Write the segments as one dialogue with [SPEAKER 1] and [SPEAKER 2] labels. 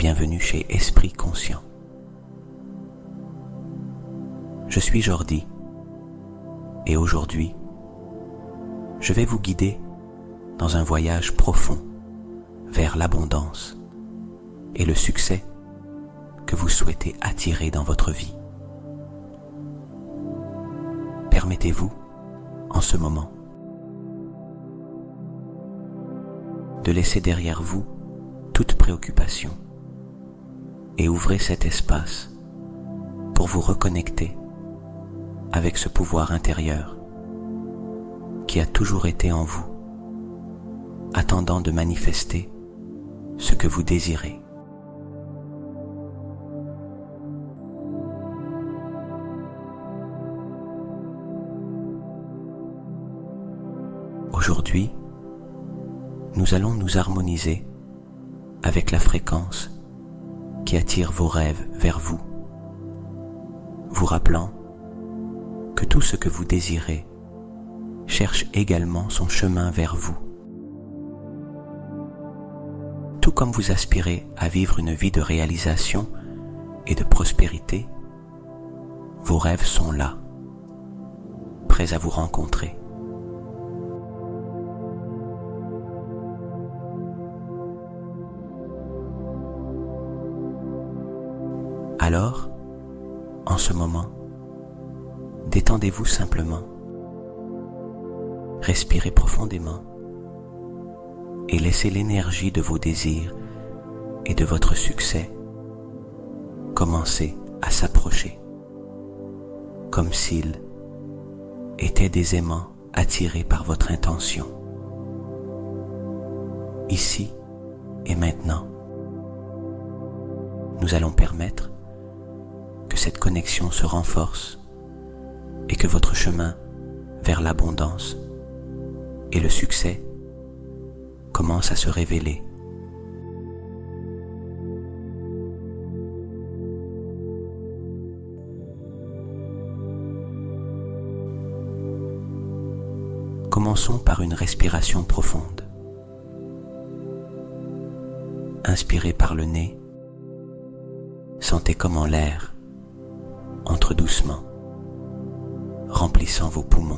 [SPEAKER 1] bienvenue chez Esprit Conscient. Je suis Jordi et aujourd'hui, je vais vous guider dans un voyage profond vers l'abondance et le succès que vous souhaitez attirer dans votre vie. Permettez-vous, en ce moment, de laisser derrière vous toute préoccupation et ouvrez cet espace pour vous reconnecter avec ce pouvoir intérieur qui a toujours été en vous, attendant de manifester ce que vous désirez. Aujourd'hui, nous allons nous harmoniser avec la fréquence qui attire vos rêves vers vous, vous rappelant que tout ce que vous désirez cherche également son chemin vers vous. Tout comme vous aspirez à vivre une vie de réalisation et de prospérité, vos rêves sont là, prêts à vous rencontrer. Alors, en ce moment, détendez-vous simplement, respirez profondément et laissez l'énergie de vos désirs et de votre succès commencer à s'approcher, comme s'ils étaient des aimants attirés par votre intention. Ici et maintenant, nous allons permettre que cette connexion se renforce et que votre chemin vers l'abondance et le succès commence à se révéler. Commençons par une respiration profonde. Inspirez par le nez, sentez comment l'air entre doucement, remplissant vos poumons.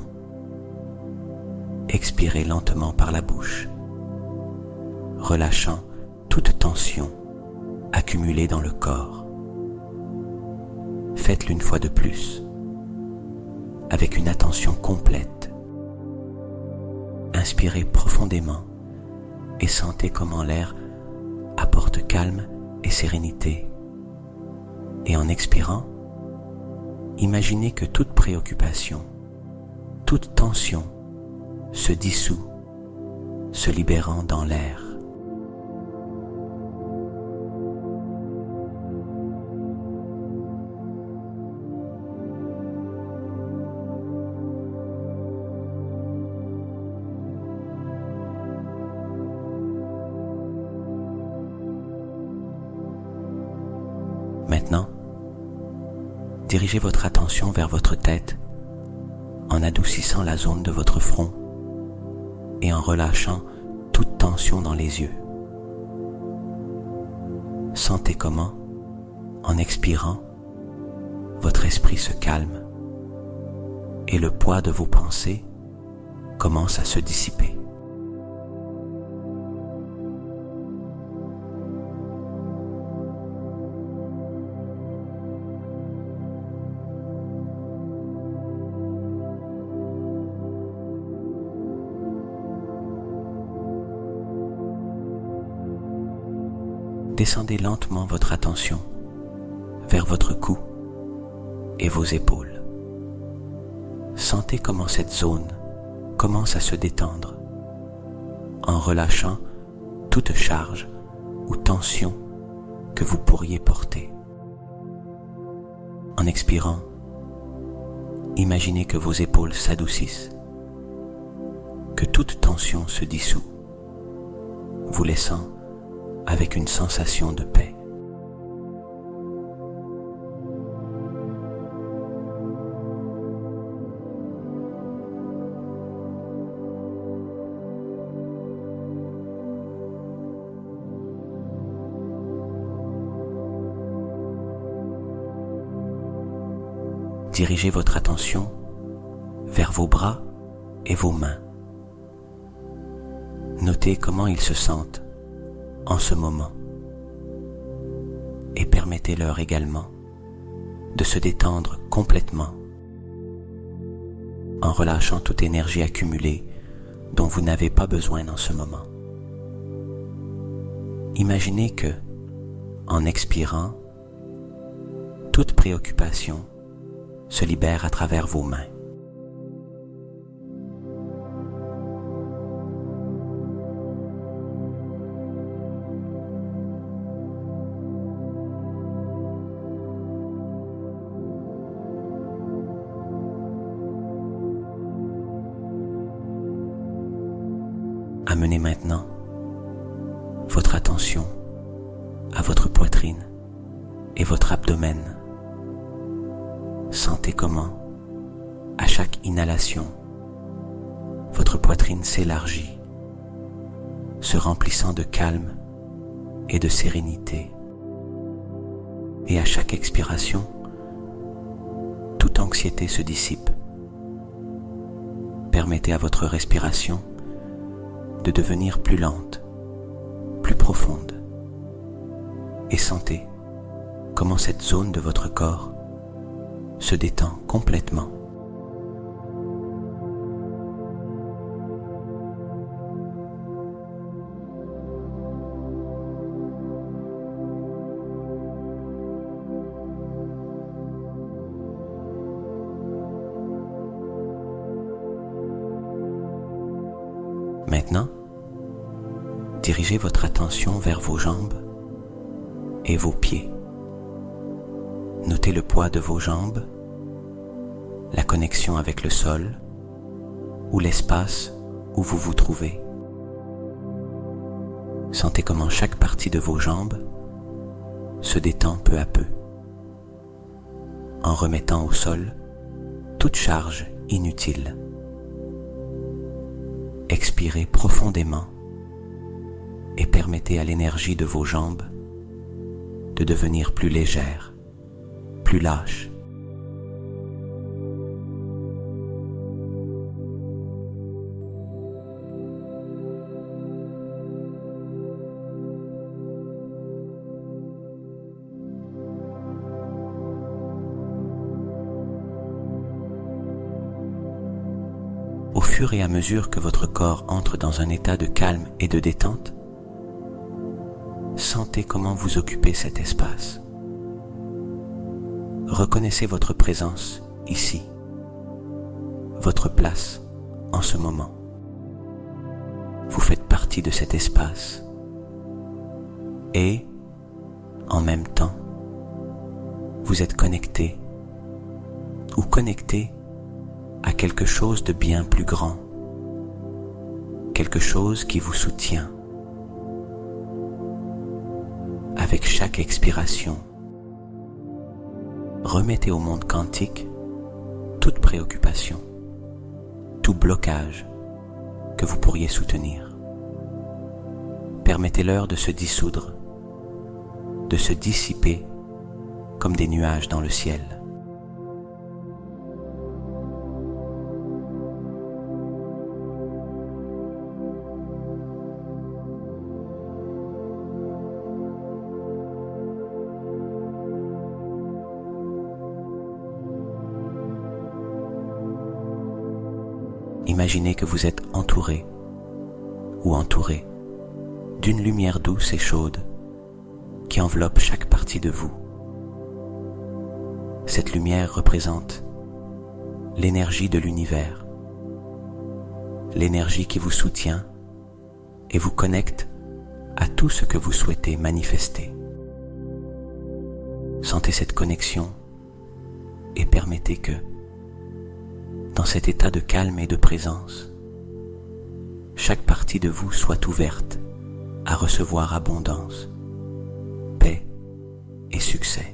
[SPEAKER 1] Expirez lentement par la bouche, relâchant toute tension accumulée dans le corps. Faites-le une fois de plus, avec une attention complète. Inspirez profondément et sentez comment l'air apporte calme et sérénité. Et en expirant, imaginez que toute préoccupation, toute tension se dissout, se libérant dans l'air. Maintenant, dirigez votre attention vers votre tête en adoucissant la zone de votre front et en relâchant toute tension dans les yeux. Sentez comment, en expirant, votre esprit se calme et le poids de vos pensées commence à se dissiper. Descendez lentement votre attention vers votre cou et vos épaules. Sentez comment cette zone commence à se détendre en relâchant toute charge ou tension que vous pourriez porter. En expirant, imaginez que vos épaules s'adoucissent, que toute tension se dissout, vous laissant avec une sensation de paix. dirigez votre attention vers vos bras et vos mains. Notez comment ils se sentent en ce moment et permettez-leur également de se détendre complètement en relâchant toute énergie accumulée dont vous n'avez pas besoin dans ce moment. Imaginez que, en expirant, toute préoccupation se libère à travers vos mains. Amenez maintenant votre attention à votre poitrine et votre abdomen. Sentez comment, à chaque inhalation, votre poitrine s'élargit, se remplissant de calme et de sérénité. Et à chaque expiration, toute anxiété se dissipe. Permettez à votre respiration de devenir plus lente, plus profonde. Et sentez comment cette zone de votre corps se détend complètement. Maintenant, dirigez votre attention vers vos jambes et vos pieds. Notez le poids de vos jambes, la connexion avec le sol ou l'espace où vous vous trouvez. Sentez comment chaque partie de vos jambes se détend peu à peu, en remettant au sol toute charge inutile. Expirez profondément et permettez à l'énergie de vos jambes de devenir plus légère, plus lâche. Au fur et à mesure que votre corps entre dans un état de calme et de détente, sentez comment vous occupez cet espace. Reconnaissez votre présence ici, votre place en ce moment. Vous faites partie de cet espace et, en même temps, vous êtes connecté ou connecté à quelque chose de bien plus grand, quelque chose qui vous soutient. Avec chaque expiration, remettez au monde quantique toute préoccupation, tout blocage que vous pourriez soutenir. Permettez-leur de se dissoudre, de se dissiper comme des nuages dans le ciel. Imaginez que vous êtes entouré ou entouré d'une lumière douce et chaude qui enveloppe chaque partie de vous. Cette lumière représente l'énergie de l'univers, l'énergie qui vous soutient et vous connecte à tout ce que vous souhaitez manifester. Sentez cette connexion et permettez que, dans cet état de calme et de présence, chaque partie de vous soit ouverte à recevoir abondance, paix et succès.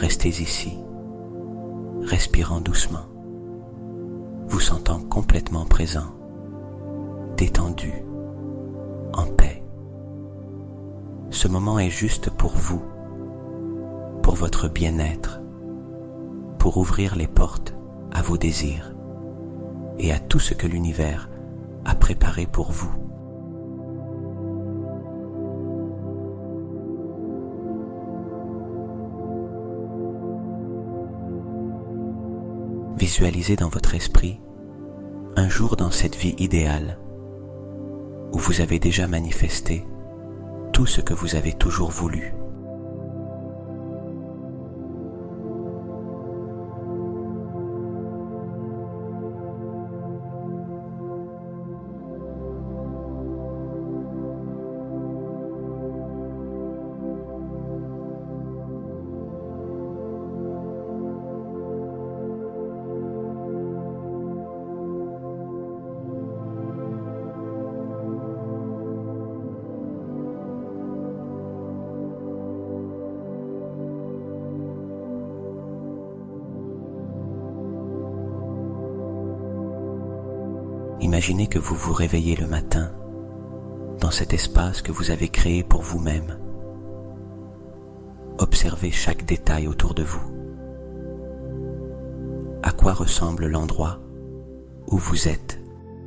[SPEAKER 1] restez ici, respirant doucement, vous sentant complètement présent, détendu, en paix. Ce moment est juste pour vous, pour votre bien-être, pour ouvrir les portes à vos désirs et à tout ce que l'univers a préparé pour vous. Visualisez dans votre esprit un jour dans cette vie idéale où vous avez déjà manifesté tout ce que vous avez toujours voulu. Imaginez que vous vous réveillez le matin dans cet espace que vous avez créé pour vous-même. Observez chaque détail autour de vous. À quoi ressemble l'endroit où vous êtes?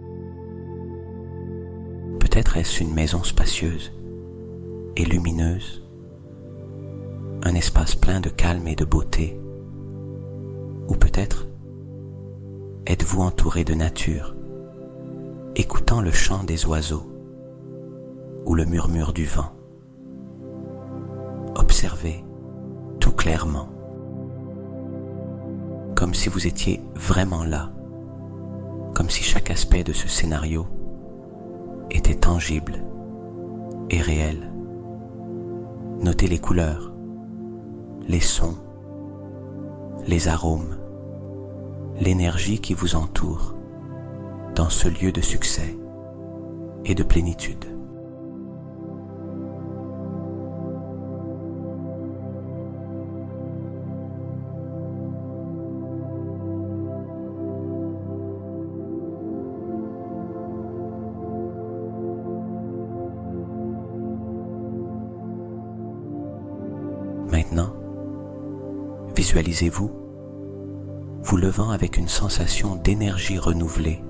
[SPEAKER 1] Peut-être est-ce une maison spacieuse et lumineuse, un espace plein de calme et de beauté, ou peut-être êtes-vous entouré de nature, écoutant le chant des oiseaux ou le murmure du vent. Observez tout clairement, comme si vous étiez vraiment là, comme si chaque aspect de ce scénario était tangible et réel. Notez les couleurs, les sons, les arômes, l'énergie qui vous entoure dans ce lieu de succès et de plénitude. Maintenant, visualisez-vous vous levant avec une sensation d'énergie renouvelée,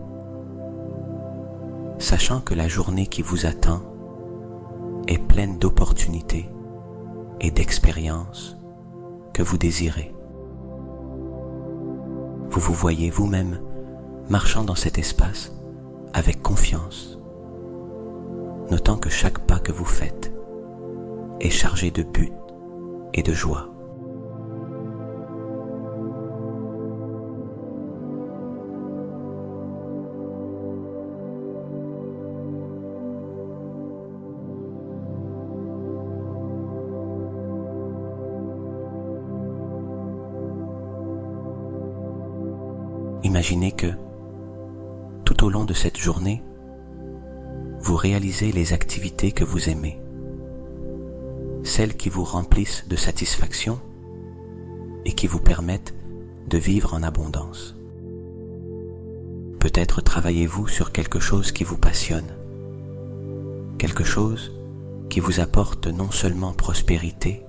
[SPEAKER 1] sachant que la journée qui vous attend est pleine d'opportunités et d'expériences que vous désirez. Vous vous voyez vous-même marchant dans cet espace avec confiance, notant que chaque pas que vous faites est chargé de but et de joie. Imaginez que, tout au long de cette journée, vous réalisez les activités que vous aimez, celles qui vous remplissent de satisfaction et qui vous permettent de vivre en abondance. Peut-être travaillez-vous sur quelque chose qui vous passionne, quelque chose qui vous apporte non seulement prospérité,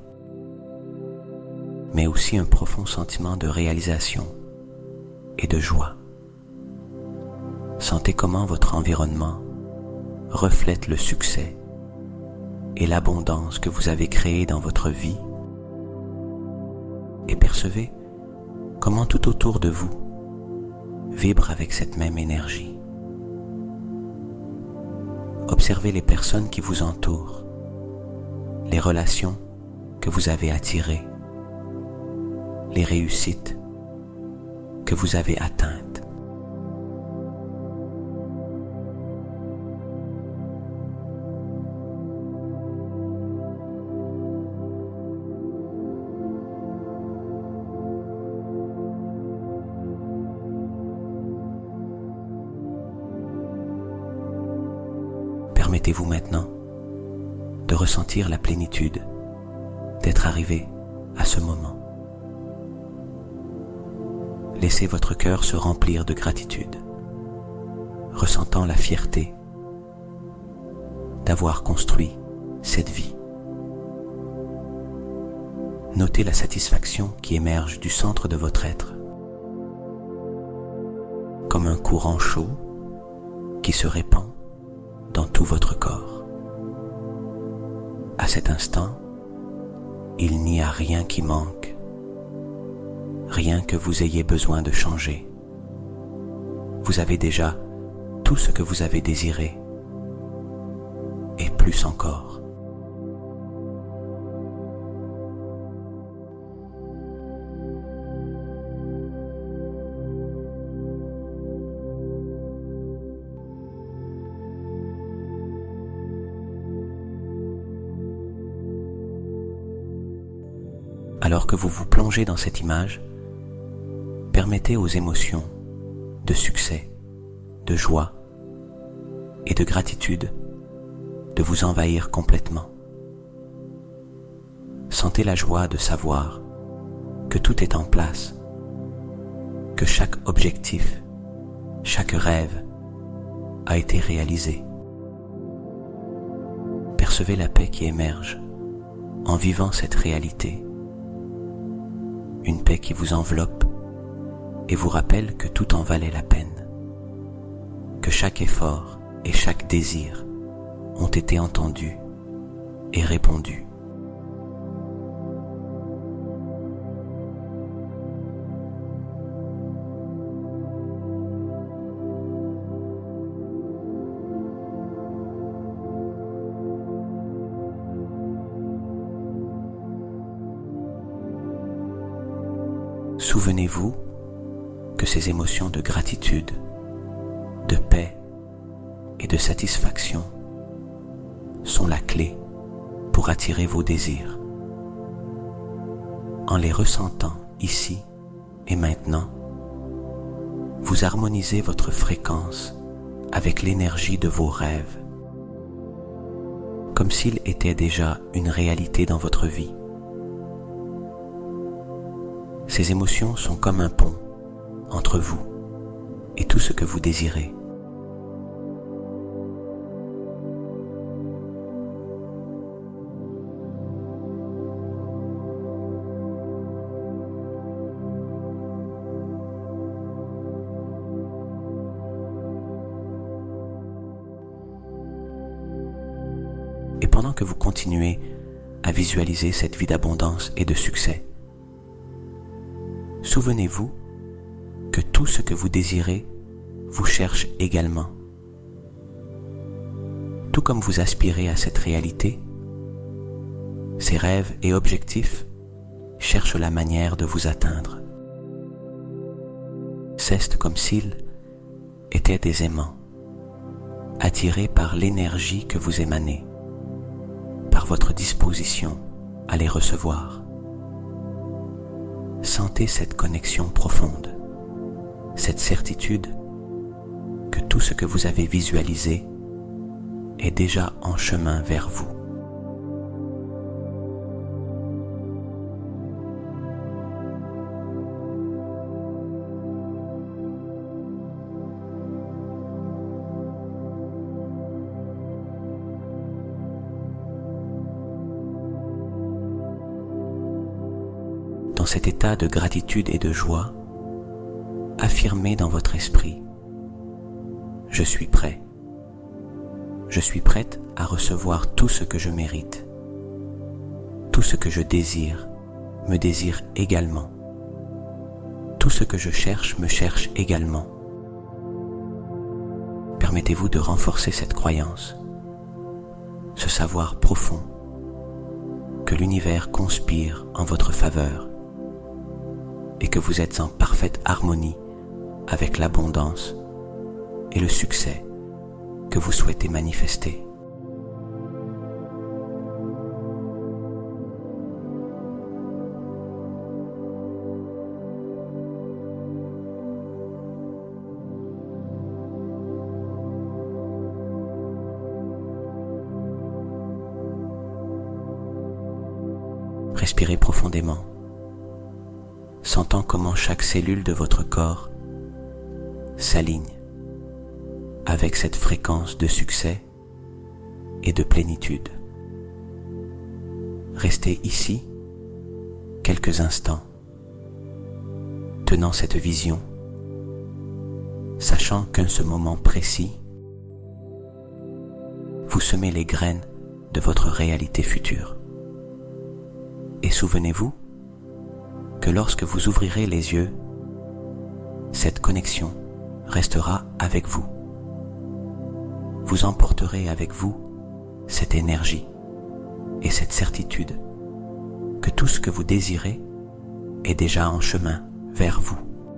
[SPEAKER 1] mais aussi un profond sentiment de réalisation et de joie. Sentez comment votre environnement reflète le succès et l'abondance que vous avez créée dans votre vie, et percevez comment tout autour de vous vibre avec cette même énergie. Observez les personnes qui vous entourent, les relations que vous avez attirées, les réussites que vous avez atteintes. Permettez-vous maintenant de ressentir la plénitude d'être arrivé à ce moment laissez votre cœur se remplir de gratitude, ressentant la fierté d'avoir construit cette vie. Notez la satisfaction qui émerge du centre de votre être, comme un courant chaud qui se répand dans tout votre corps. À cet instant, il n'y a rien qui manque, rien que vous ayez besoin de changer. Vous avez déjà tout ce que vous avez désiré, et plus encore. Alors que vous vous plongez dans cette image, permettez aux émotions de succès, de joie et de gratitude de vous envahir complètement. Sentez la joie de savoir que tout est en place, que chaque objectif, chaque rêve a été réalisé. Percevez la paix qui émerge en vivant cette réalité. Une paix qui vous enveloppe et vous rappelle que tout en valait la peine, que chaque effort et chaque désir ont été entendus et répondus. Souvenez-vous que ces émotions de gratitude, de paix et de satisfaction sont la clé pour attirer vos désirs. En les ressentant ici et maintenant, vous harmonisez votre fréquence avec l'énergie de vos rêves, comme s'ils étaient déjà une réalité dans votre vie. Ces émotions sont comme un pont entre vous et tout ce que vous désirez. Et pendant que vous continuez à visualiser cette vie d'abondance et de succès, souvenez-vous que tout ce que vous désirez vous cherche également. Tout comme vous aspirez à cette réalité, ces rêves et objectifs cherchent la manière de vous atteindre. C'est comme s'ils étaient des aimants, attirés par l'énergie que vous émanez, par votre disposition à les recevoir. Sentez cette connexion profonde, cette certitude que tout ce que vous avez visualisé est déjà en chemin vers vous. Dans cet état de gratitude et de joie, affirmez dans votre esprit: je suis prêt. Je suis prête à recevoir tout ce que je mérite. Tout ce que je désire me désire également. Tout ce que je cherche me cherche également. Permettez-vous de renforcer cette croyance, ce savoir profond que l'univers conspire en votre faveur et que vous êtes en parfaite harmonie avec l'abondance et le succès que vous souhaitez manifester. Respirez profondément, sentant comment chaque cellule de votre corps s'aligne avec cette fréquence de succès et de plénitude. Restez ici quelques instants, tenant cette vision, sachant qu'en ce moment précis, vous semez les graines de votre réalité future. Et souvenez-vous que lorsque vous ouvrirez les yeux, cette connexion restera avec vous. Vous emporterez avec vous cette énergie et cette certitude que tout ce que vous désirez est déjà en chemin vers vous.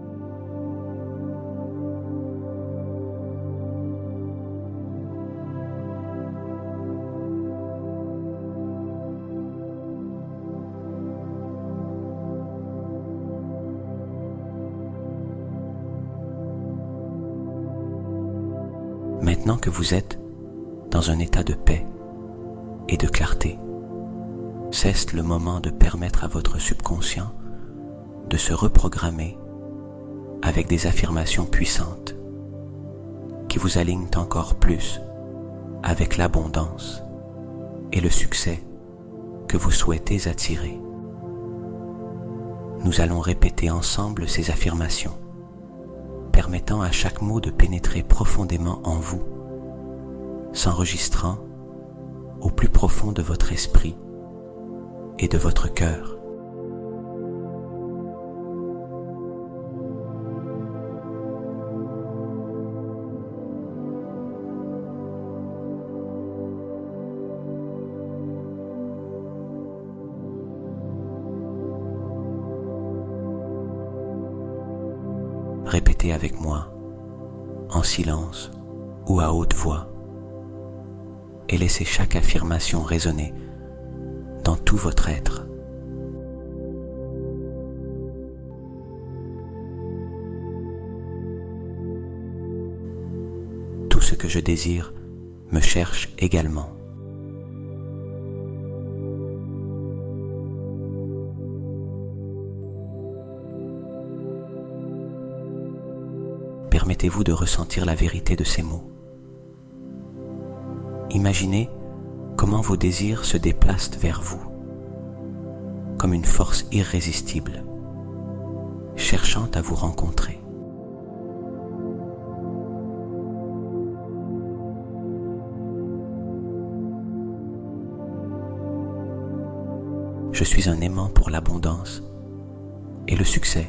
[SPEAKER 1] Maintenant que vous êtes dans un état de paix et de clarté, cesse le moment de permettre à votre subconscient de se reprogrammer avec des affirmations puissantes qui vous alignent encore plus avec l'abondance et le succès que vous souhaitez attirer. Nous allons répéter ensemble ces affirmations, permettant à chaque mot de pénétrer profondément en vous, s'enregistrant au plus profond de votre esprit et de votre cœur. Répétez avec moi, en silence ou à haute voix, et laissez chaque affirmation résonner dans tout votre être. Tout ce que je désire me cherche également. Permettez-vous de ressentir la vérité de ces mots. Imaginez comment vos désirs se déplacent vers vous, comme une force irrésistible, cherchant à vous rencontrer. Je suis un aimant pour l'abondance et le succès.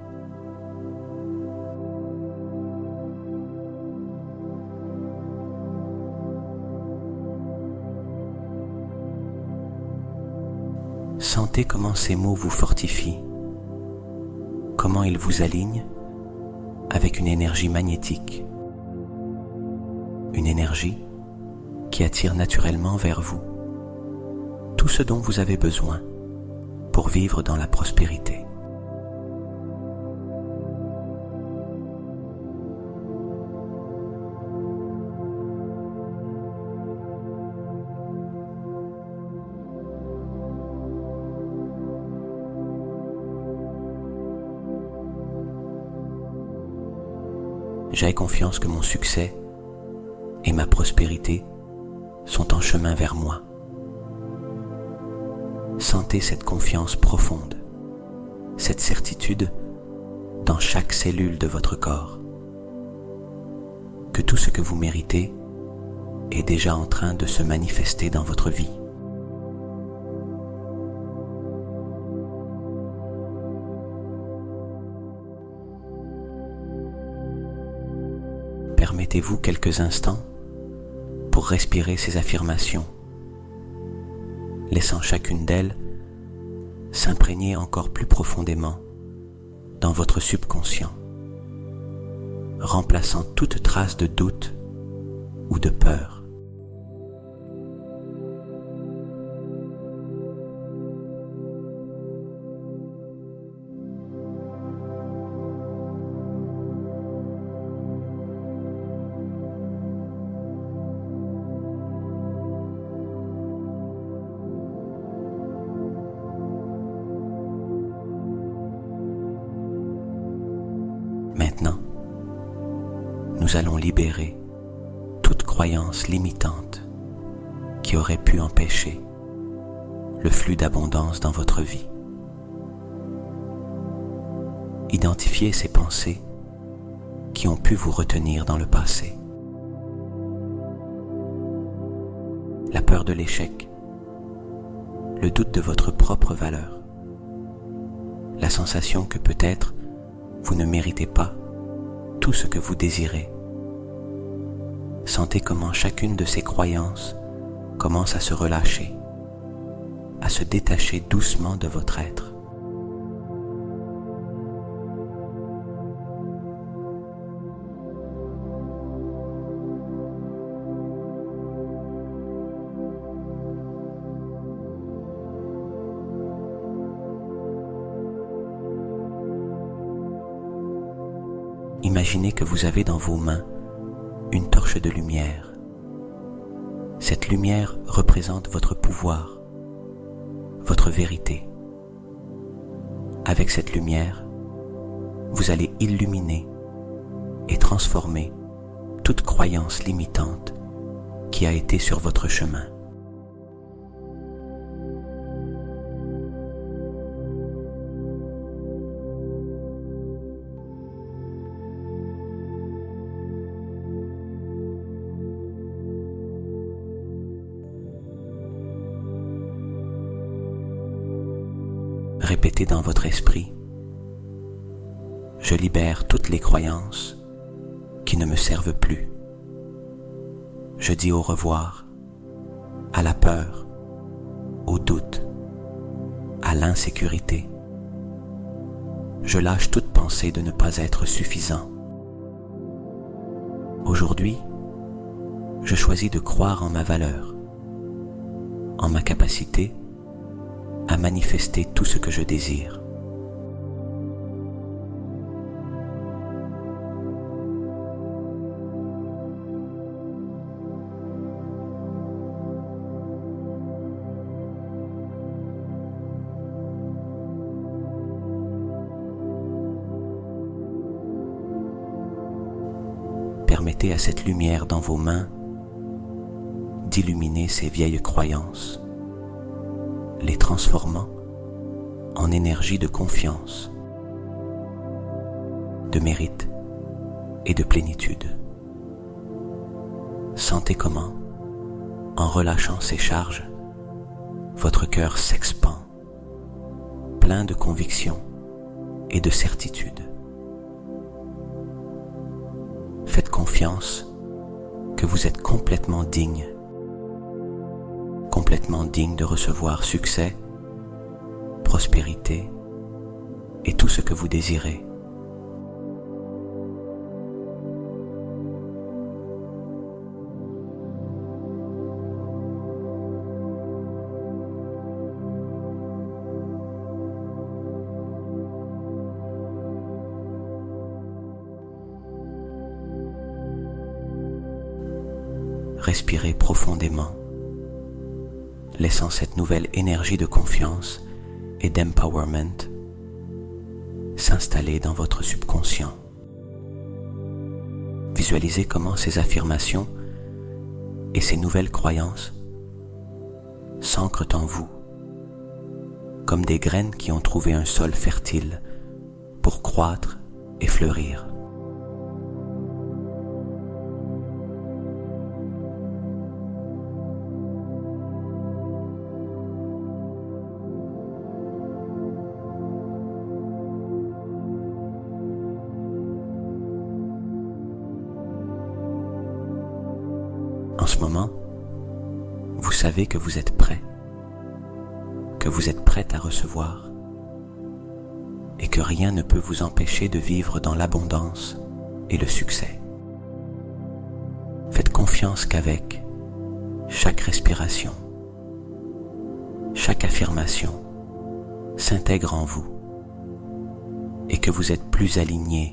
[SPEAKER 1] Sentez comment ces mots vous fortifient, comment ils vous alignent avec une énergie magnétique, une énergie qui attire naturellement vers vous tout ce dont vous avez besoin pour vivre dans la prospérité. J'ai confiance que mon succès et ma prospérité sont en chemin vers moi. Sentez cette confiance profonde, cette certitude dans chaque cellule de votre corps, que tout ce que vous méritez est déjà en train de se manifester dans votre vie. Permettez-vous quelques instants pour respirer ces affirmations, laissant chacune d'elles s'imprégner encore plus profondément dans votre subconscient, remplaçant toute trace de doute ou de peur. nous allons libérer toute croyance limitante qui aurait pu empêcher le flux d'abondance dans votre vie. Identifiez ces pensées qui ont pu vous retenir dans le passé. La peur de l'échec, le doute de votre propre valeur, la sensation que peut-être vous ne méritez pas tout ce que vous désirez. Sentez comment chacune de ces croyances commence à se relâcher, à se détacher doucement de votre être. Imaginez que vous avez dans vos mains une torche de lumière. Cette lumière représente votre pouvoir, votre vérité. Avec cette lumière, vous allez illuminer et transformer toute croyance limitante qui a été sur votre chemin. Répétez dans votre esprit: je libère toutes les croyances qui ne me servent plus. Je dis au revoir à la peur, au doute, à l'insécurité. Je lâche toute pensée de ne pas être suffisant. Aujourd'hui, je choisis de croire en ma valeur, en ma capacité à manifester tout ce que je désire. Permettez à cette lumière dans vos mains d'illuminer ces vieilles croyances, les transformant en énergie de confiance, de mérite et de plénitude. Sentez comment, en relâchant ces charges, votre cœur s'expand, plein de conviction et de certitude. Faites confiance que vous êtes complètement digne de recevoir succès, prospérité et tout ce que vous désirez. Respirez profondément, laissant cette nouvelle énergie de confiance et d'empowerment s'installer dans votre subconscient. Visualisez comment ces affirmations et ces nouvelles croyances s'ancrent en vous, comme des graines qui ont trouvé un sol fertile pour croître et fleurir. En ce moment, vous savez que vous êtes prêt, que vous êtes prête à recevoir et que rien ne peut vous empêcher de vivre dans l'abondance et le succès. Faites confiance qu'avec chaque respiration, chaque affirmation s'intègre en vous et que vous êtes plus aligné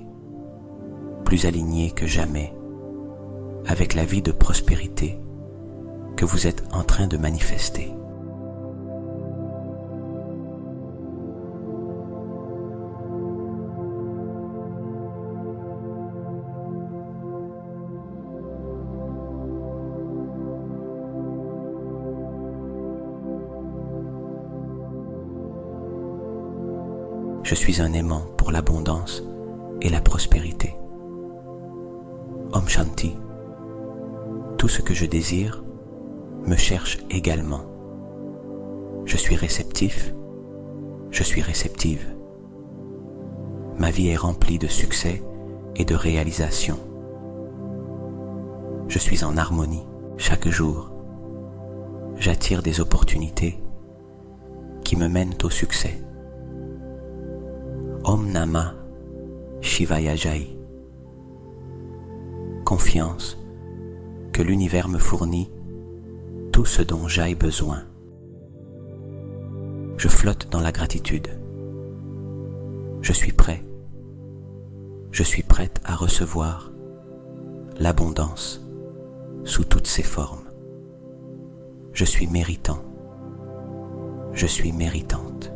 [SPEAKER 1] que jamais avec la vie de prospérité que vous êtes en train de manifester. Je suis un aimant pour l'abondance et la prospérité. Om Shanti. Tout ce que je désire me cherche également. Je suis réceptif, je suis réceptive. Ma vie est remplie de succès et de réalisation. Je suis en harmonie chaque jour. J'attire des opportunités qui me mènent au succès. Om Namah Shivaya Jai. Confiance que l'univers me fournit tout ce dont j'aille besoin. Je flotte dans la gratitude. Je suis prêt. Je suis prête à recevoir l'abondance sous toutes ses formes. Je suis méritant. Je suis méritante.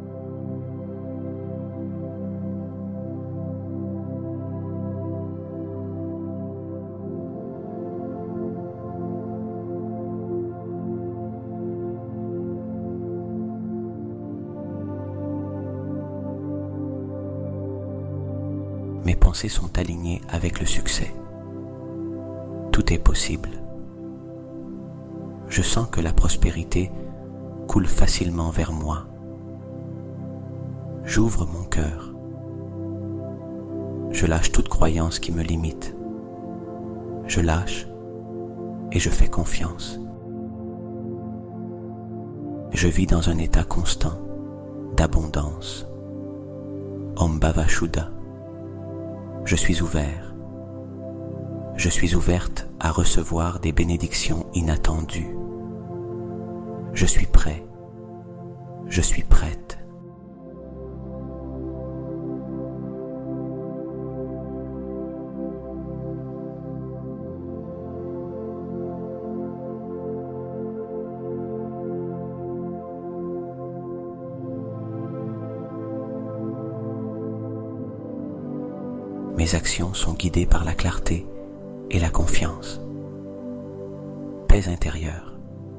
[SPEAKER 1] Mes pensées sont alignées avec le succès. Tout est possible. Je sens que la prospérité coule facilement vers moi. J'ouvre mon cœur. Je lâche toute croyance qui me limite. Je lâche et je fais confiance. Je vis dans un état constant d'abondance. Om Bhava Shuddha. Je suis ouvert. Je suis ouverte à recevoir des bénédictions inattendues. Je suis prêt. Je suis prête. Mes actions sont guidées par la clarté et la confiance. Paix intérieure.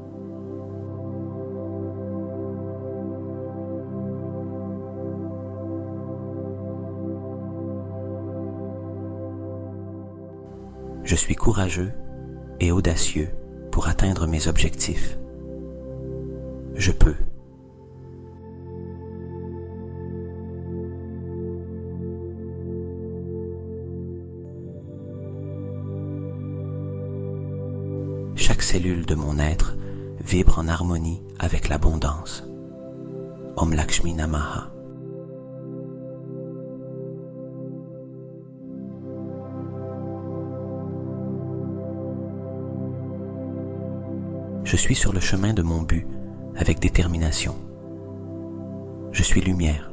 [SPEAKER 1] Je suis courageux et audacieux pour atteindre mes objectifs. Je peux. Chaque cellule de mon être vibre en harmonie avec l'abondance. Om Lakshmi Namaha. Je suis sur le chemin de mon but avec détermination. Je suis lumière.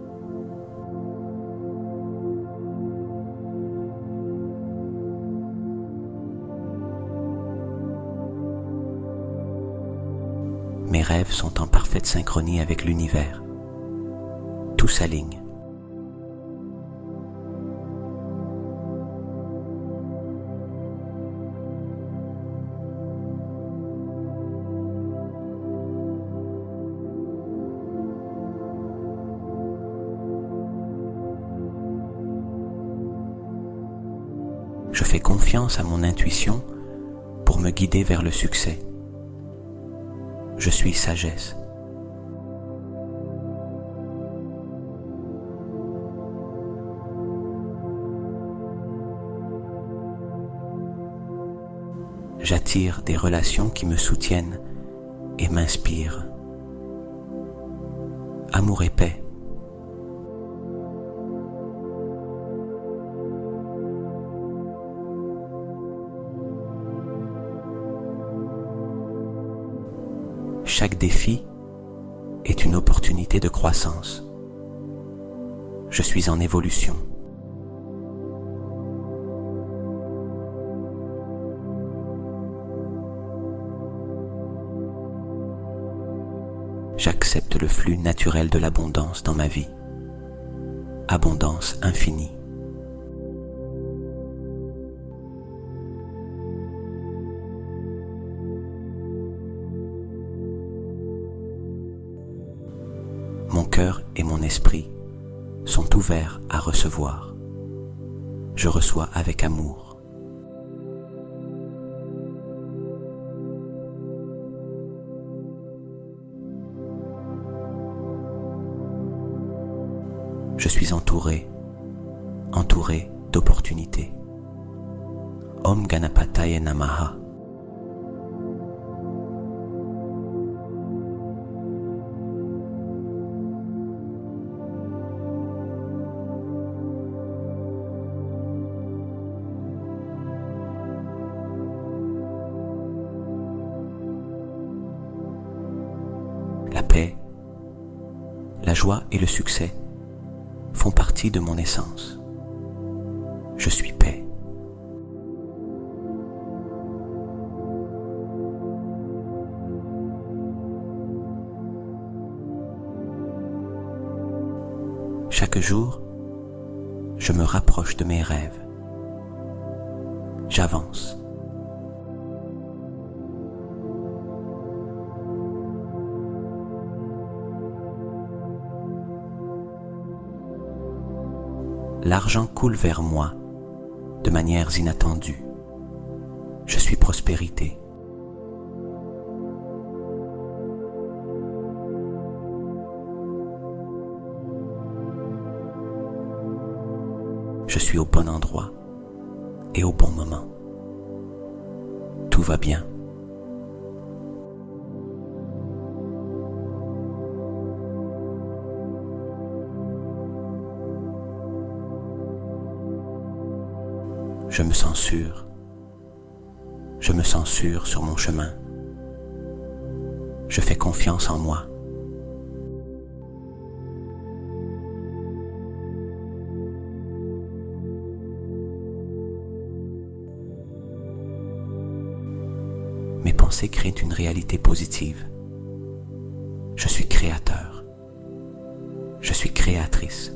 [SPEAKER 1] Mes rêves sont en parfaite synchronie avec l'univers. Tout s'aligne. Je fais confiance à mon intuition pour me guider vers le succès. Je suis sagesse. J'attire des relations qui me soutiennent et m'inspirent. Amour et paix. Chaque défi est une opportunité de croissance. Je suis en évolution. J'accepte le flux naturel de l'abondance dans ma vie. Abondance infinie. Mon cœur et mon esprit sont ouverts à recevoir. Je reçois avec amour. Je suis entouré d'opportunités. Om Ganapataye Namaha. La paix, la joie et le succès font partie de mon essence. Je suis paix. Chaque jour, je me rapproche de mes rêves. J'avance. L'argent coule vers moi de manières inattendues. Je suis prospérité. Je suis au bon endroit et au bon moment. Tout va bien. Je me sens sûr. Je me sens sûr sur mon chemin. Je fais confiance en moi. Mes pensées créent une réalité positive. Je suis créateur. Je suis créatrice.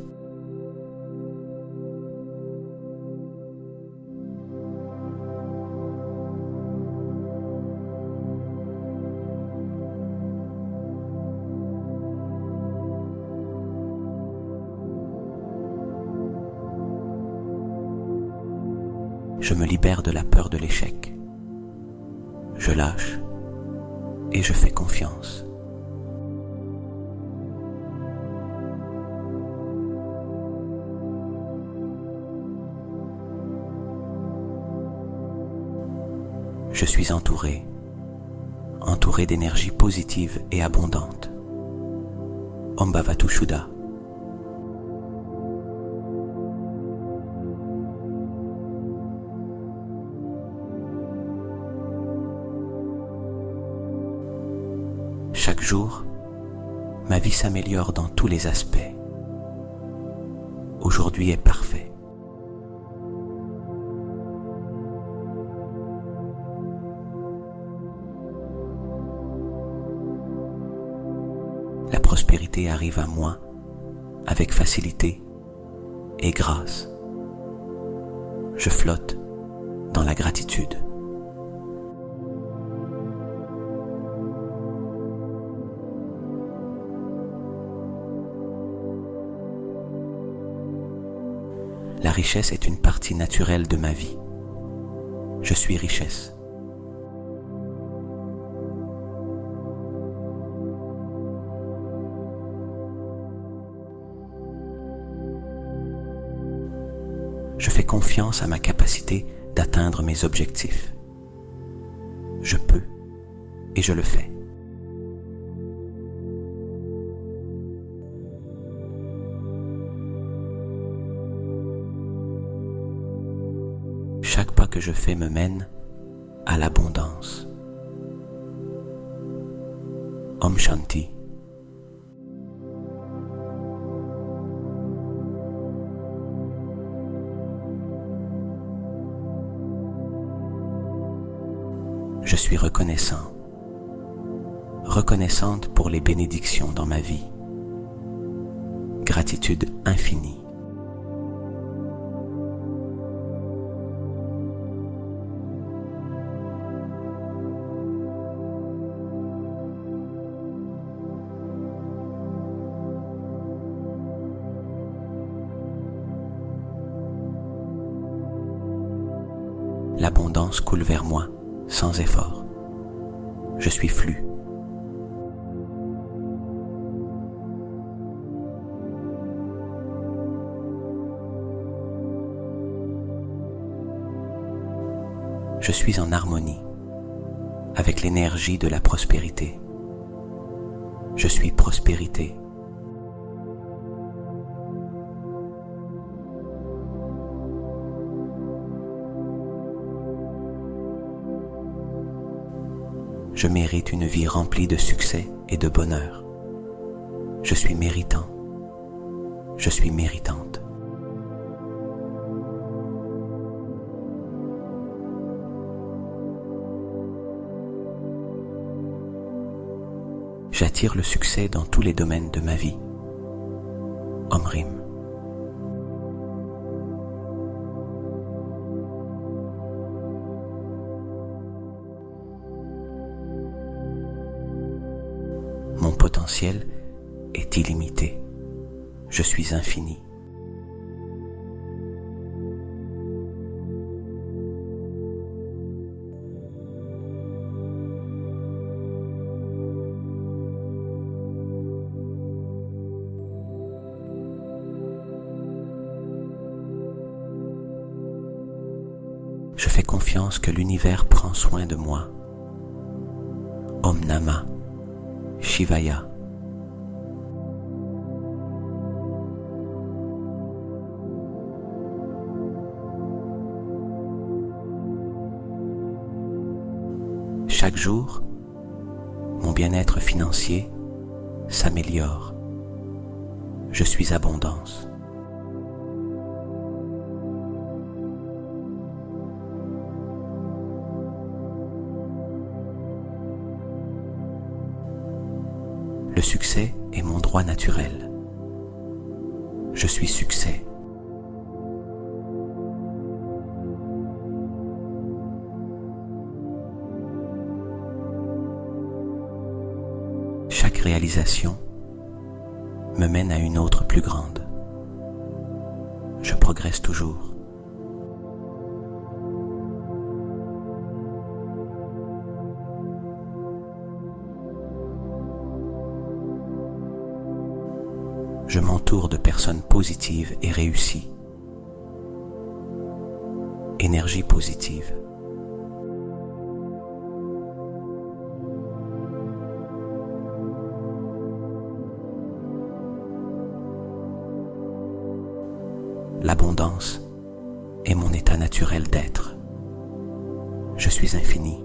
[SPEAKER 1] Je me libère de la peur de l'échec. Je lâche et je fais confiance. Je suis entouré d'énergie positive et abondante. Om Bhavatu Shuddha. Chaque jour, ma vie s'améliore dans tous les aspects. Aujourd'hui est parfait. La prospérité arrive à moi avec facilité et grâce. Je flotte dans la gratitude. La richesse est une partie naturelle de ma vie. Je suis richesse. Je fais confiance à ma capacité d'atteindre mes objectifs. Je peux et je le fais. Chaque pas que je fais me mène à l'abondance. Om Shanti. Je suis reconnaissante pour les bénédictions dans ma vie. Gratitude infinie. l'abondance coule vers moi sans effort. Je suis flux. Je suis en harmonie avec l'énergie de la prospérité. Je suis prospérité. Je mérite une vie remplie de succès et de bonheur. Je suis méritant. Je suis méritante. J'attire le succès dans tous les domaines de ma vie. Omrim. Mon potentiel est illimité. Je suis infini. Je fais confiance que l'univers prend soin de moi. Om Namah Shivaya. Chaque jour, mon bien-être financier s'améliore. Je suis abondance. Le succès est mon droit naturel. Je suis succès. Chaque réalisation me mène à une autre plus grande. Je progresse toujours. Je m'entoure de personnes positives et réussies. Énergie positive. L'abondance est mon état naturel d'être. Je suis infini.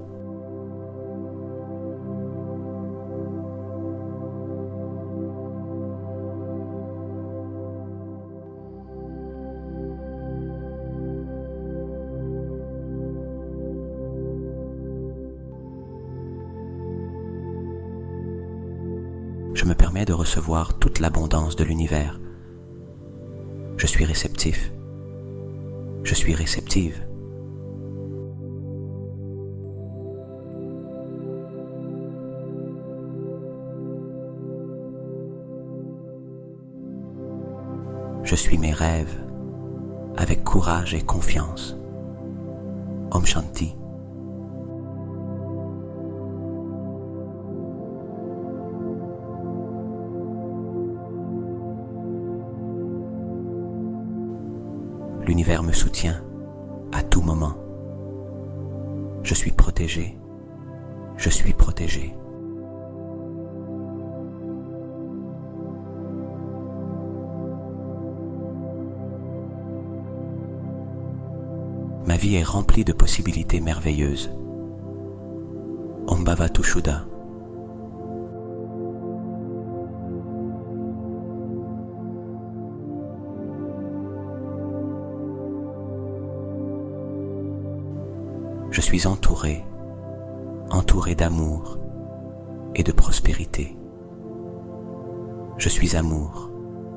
[SPEAKER 1] Je me permets de recevoir toute l'abondance de l'univers. Je suis réceptif. Je suis réceptive. Je suis mes rêves avec courage et confiance. Om Shanti. L'univers me soutient à tout moment. Je suis protégé. Je suis protégé. Ma vie est remplie de possibilités merveilleuses. Om Bhavatu Shuddha. Je suis entouré d'amour et de prospérité. Je suis amour.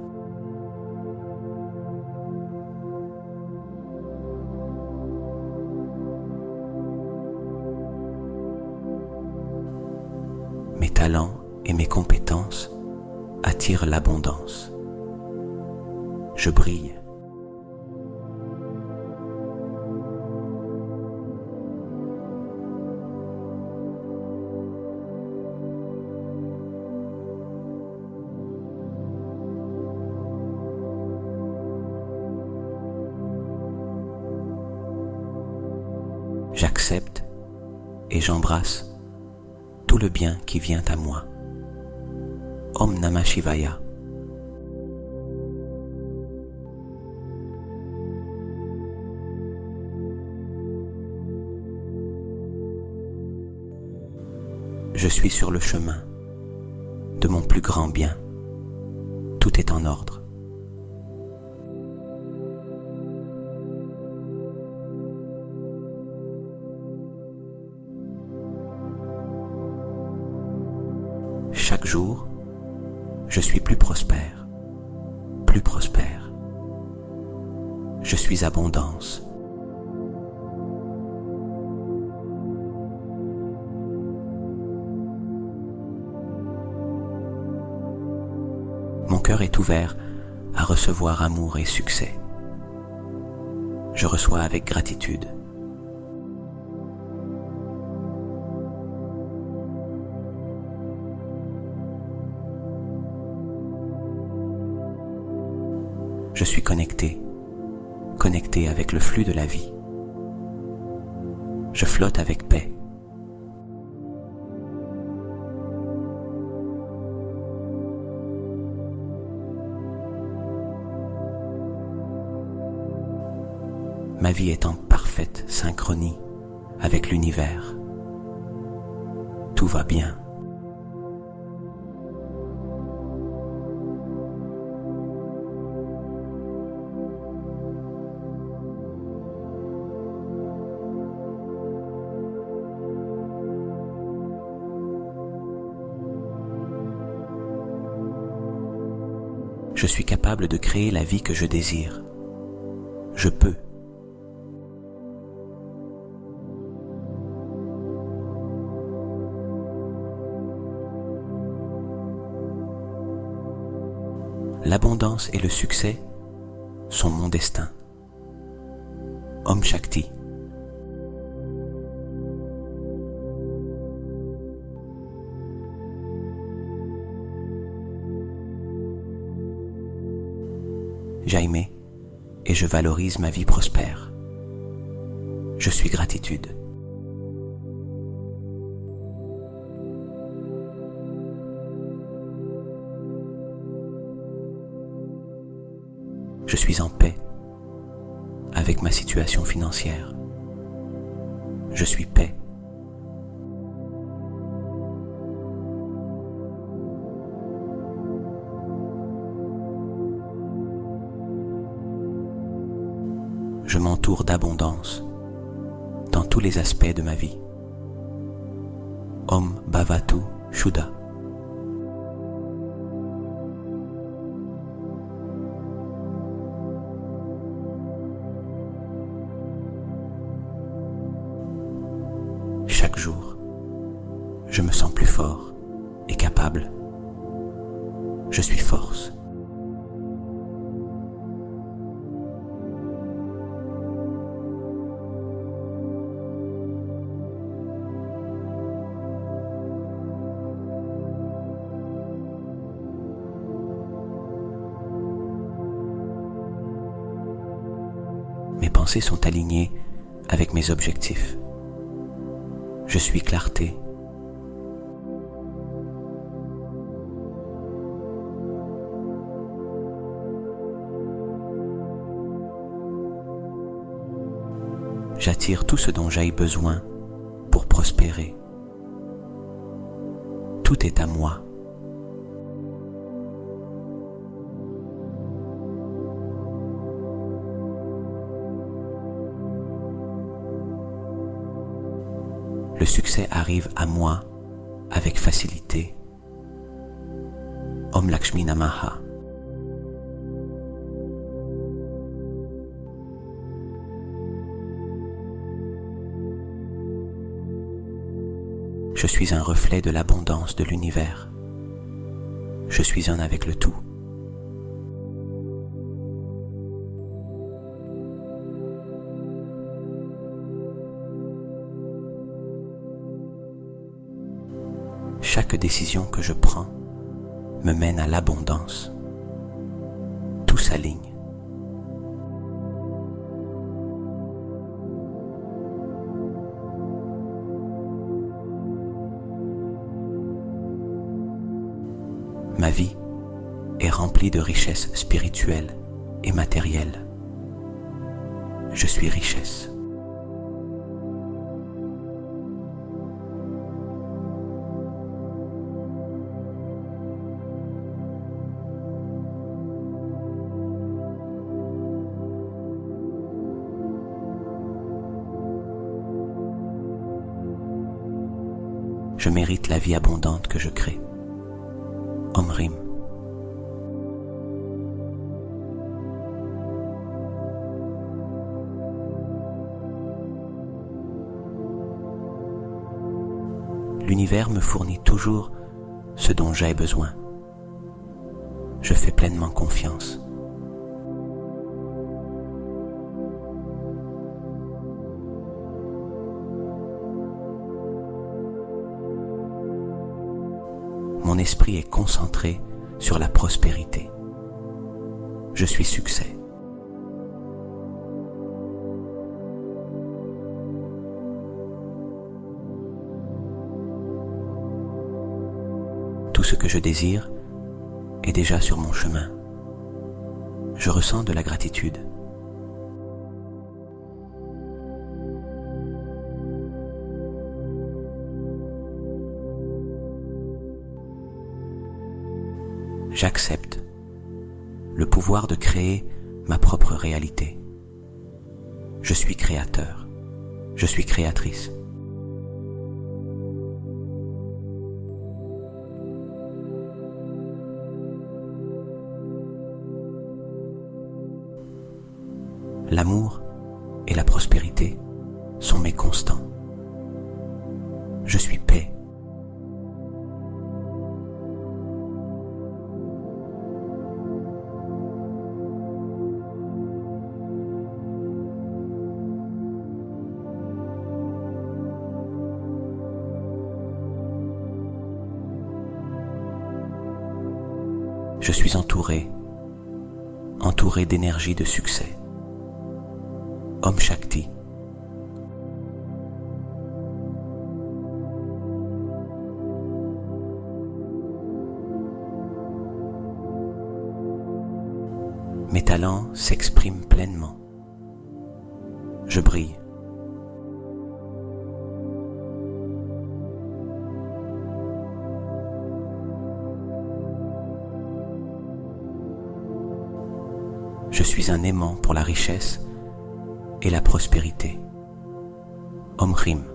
[SPEAKER 1] Mes talents et mes compétences attirent l'abondance. Je brille. et j'embrasse tout le bien qui vient à moi. Om Namah Shivaya. Je suis sur le chemin de mon plus grand bien. Tout est en ordre. Chaque jour, je suis plus prospère, plus prospère. Je suis abondance. Mon cœur est ouvert à recevoir amour et succès. Je reçois avec gratitude. Je suis connecté avec le flux de la vie. Je flotte avec paix. Ma vie est en parfaite synchronie avec l'univers. Tout va bien. Je suis capable de créer la vie que je désire. Je peux. L'abondance et le succès sont mon destin. Om Shakti. J'aime et je valorise ma vie prospère. Je suis gratitude. Je suis en paix avec ma situation financière. Je suis paix. Je m'entoure d'abondance dans tous les aspects de ma vie. Om Bhavatu Shuddha. Chaque jour, je me sens plus fort et capable. Je suis force. Mes pensées sont alignées avec mes objectifs. Je suis clarté. J'attire tout ce dont j'ai besoin pour prospérer. Tout est à moi. Le succès arrive à moi avec facilité. Om Lakshmi Namaha. Je suis un reflet de l'abondance de l'univers. Je suis un avec le tout. Chaque décision que je prends me mène à l'abondance. Tout s'aligne. Ma vie est remplie de richesses spirituelles et matérielles. Je suis richesse. Je mérite la vie abondante que je crée. Om Rim. L'univers me fournit toujours ce dont j'ai besoin. Je fais pleinement confiance. Mon esprit est concentré sur la prospérité. Je suis succès. Tout ce que je désire est déjà sur mon chemin. Je ressens de la gratitude. J'accepte le pouvoir de créer ma propre réalité. Je suis créateur. Je suis créatrice. L'amour et la prospérité sont mes constants. Je suis paix. Je suis entouré d'énergie de succès. Om Shakti. Mes talents s'expriment pleinement. Je brille. Je suis un aimant pour la richesse et la prospérité. Om Rim.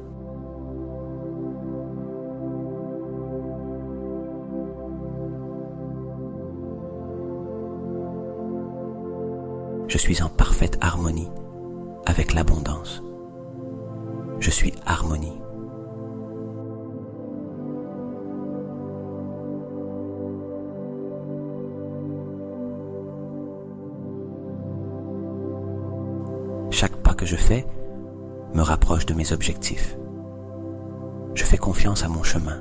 [SPEAKER 1] Je suis en parfaite harmonie avec l'abondance. Je suis harmonie. Chaque pas que je fais me rapproche de mes objectifs. Je fais confiance à mon chemin.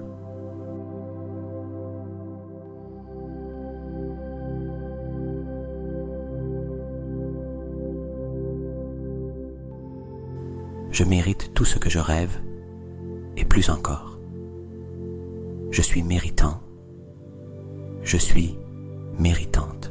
[SPEAKER 1] Je mérite tout ce que je rêve et plus encore. Je suis méritant. Je suis méritante.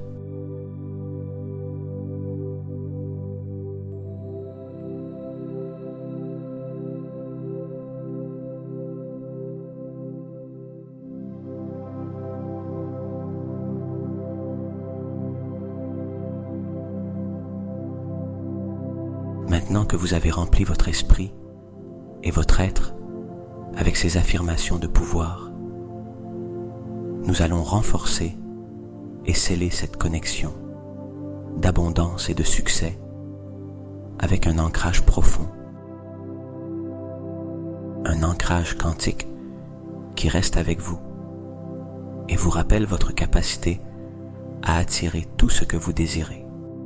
[SPEAKER 1] Maintenant que vous avez rempli votre esprit et votre être avec ces affirmations de pouvoir, nous allons renforcer et sceller cette connexion d'abondance et de succès avec un ancrage profond, un ancrage quantique qui reste avec vous et vous rappelle votre capacité à attirer tout ce que vous désirez.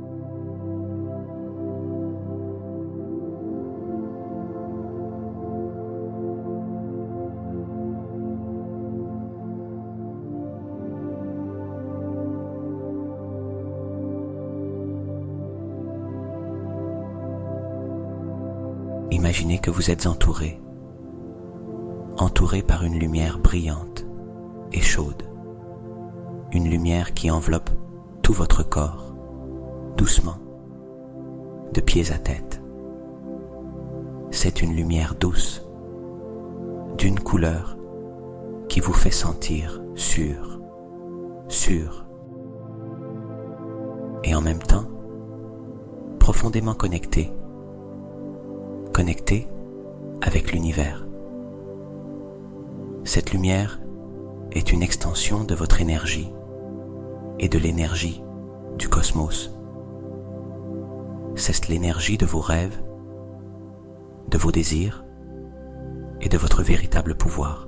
[SPEAKER 1] Imaginez que vous êtes entouré par une lumière brillante et chaude. une lumière qui enveloppe tout votre corps, doucement, de pieds à tête. C'est une lumière douce, d'une couleur qui vous fait sentir sûr, et en même temps, profondément connecté avec l'univers. Cette lumière est une extension de votre énergie et de l'énergie du cosmos. C'est l'énergie de vos rêves, de vos désirs et de votre véritable pouvoir.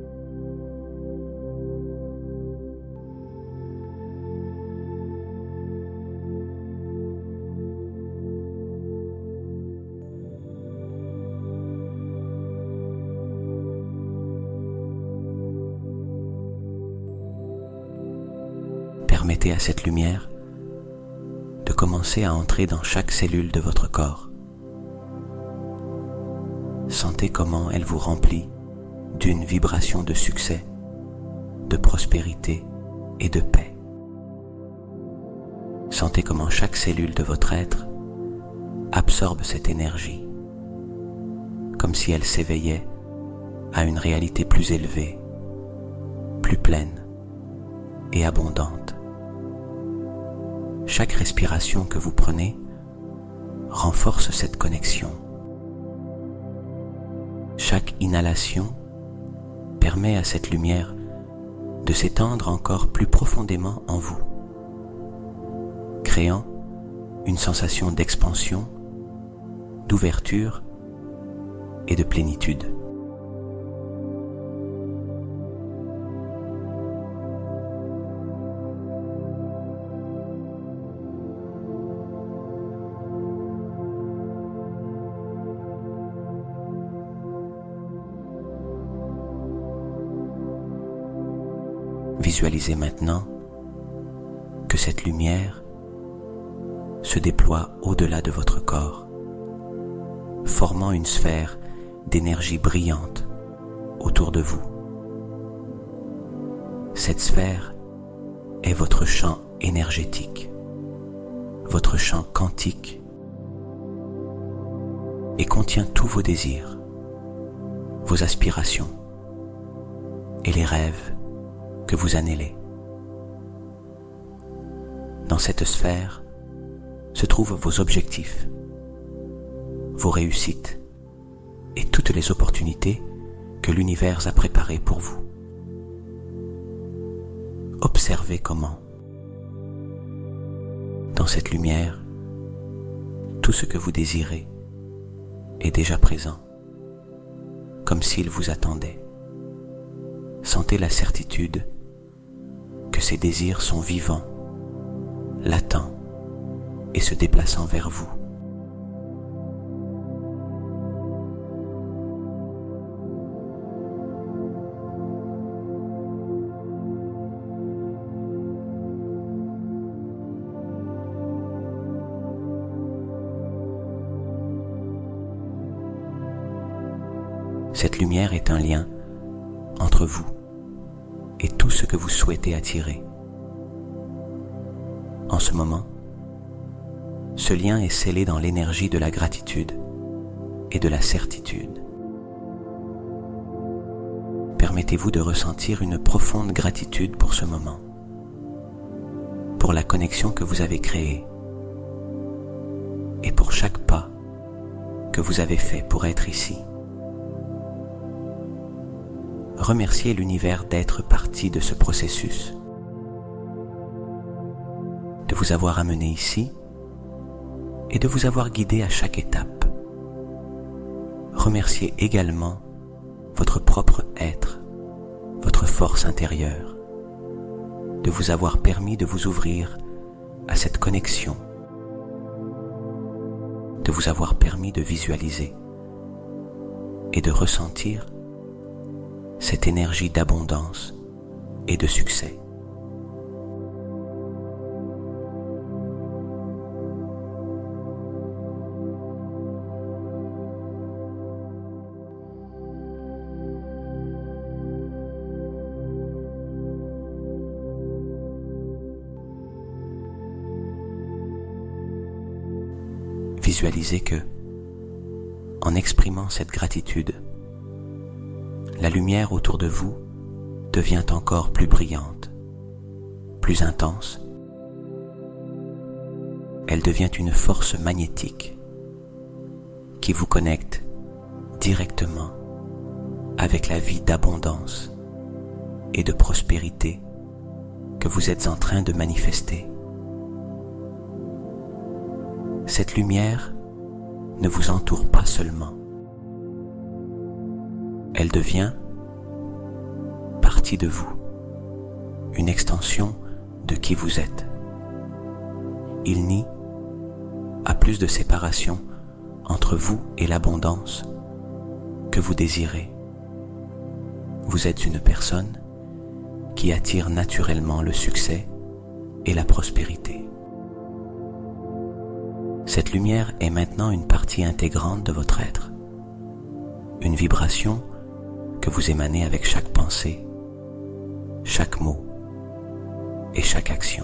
[SPEAKER 1] Permettez à cette lumière de commencer à entrer dans chaque cellule de votre corps. Sentez comment elle vous remplit d'une vibration de succès, de prospérité et de paix. Sentez comment chaque cellule de votre être absorbe cette énergie, comme si elle s'éveillait à une réalité plus élevée, plus pleine et abondante. Chaque respiration que vous prenez renforce cette connexion. Chaque inhalation permet à cette lumière de s'étendre encore plus profondément en vous, créant une sensation d'expansion, d'ouverture et de plénitude. Visualisez maintenant que cette lumière se déploie au-delà de votre corps, formant une sphère d'énergie brillante autour de vous. Cette sphère est votre champ énergétique, votre champ quantique, et contient tous vos désirs, vos aspirations et les rêves que vous anhélez. Dans cette sphère se trouvent vos objectifs, vos réussites et toutes les opportunités que l'univers a préparées pour vous. Observez comment, dans cette lumière, tout ce que vous désirez est déjà présent, comme s'il vous attendait. Sentez la certitude que ces désirs sont vivants, latents et se déplaçant vers vous. Cette lumière est un lien entre vous et tout ce que vous souhaitez attirer. En ce moment, ce lien est scellé dans l'énergie de la gratitude et de la certitude. Permettez-vous de ressentir une profonde gratitude pour ce moment, pour la connexion que vous avez créée et pour chaque pas que vous avez fait pour être ici. Remerciez l'univers d'être partie de ce processus, de vous avoir amené ici et de vous avoir guidé à chaque étape. Remerciez également votre propre être, votre force intérieure, de vous avoir permis de vous ouvrir à cette connexion, de vous avoir permis de visualiser et de ressentir cette énergie d'abondance et de succès. visualisez que, en exprimant cette gratitude, la lumière autour de vous devient encore plus brillante, plus intense. Elle devient une force magnétique qui vous connecte directement avec la vie d'abondance et de prospérité que vous êtes en train de manifester. Cette lumière ne vous entoure pas seulement. Elle devient partie de vous, une extension de qui vous êtes. Il n'y a plus de séparation entre vous et l'abondance que vous désirez. Vous êtes une personne qui attire naturellement le succès et la prospérité. Cette lumière est maintenant une partie intégrante de votre être, une vibration que vous émanez avec chaque pensée, chaque mot et chaque action.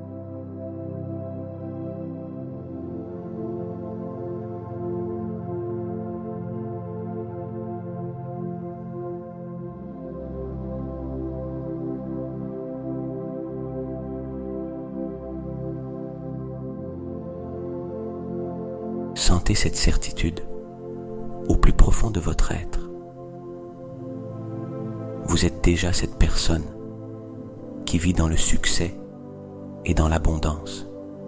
[SPEAKER 1] Sentez cette certitude au plus profond de votre être. Vous êtes déjà cette personne qui vit dans le succès et dans l'abondance.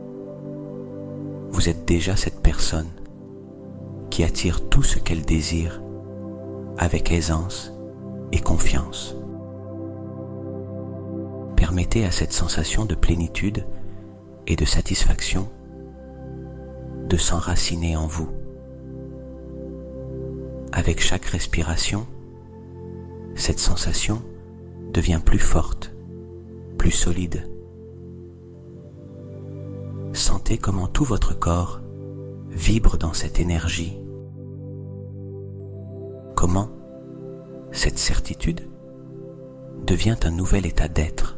[SPEAKER 1] Vous êtes déjà cette personne qui attire tout ce qu'elle désire avec aisance et confiance. Permettez à cette sensation de plénitude et de satisfaction de s'enraciner en vous. Avec chaque respiration, cette sensation devient plus forte, plus solide. Sentez comment tout votre corps vibre dans cette énergie. Comment cette certitude devient un nouvel état d'être.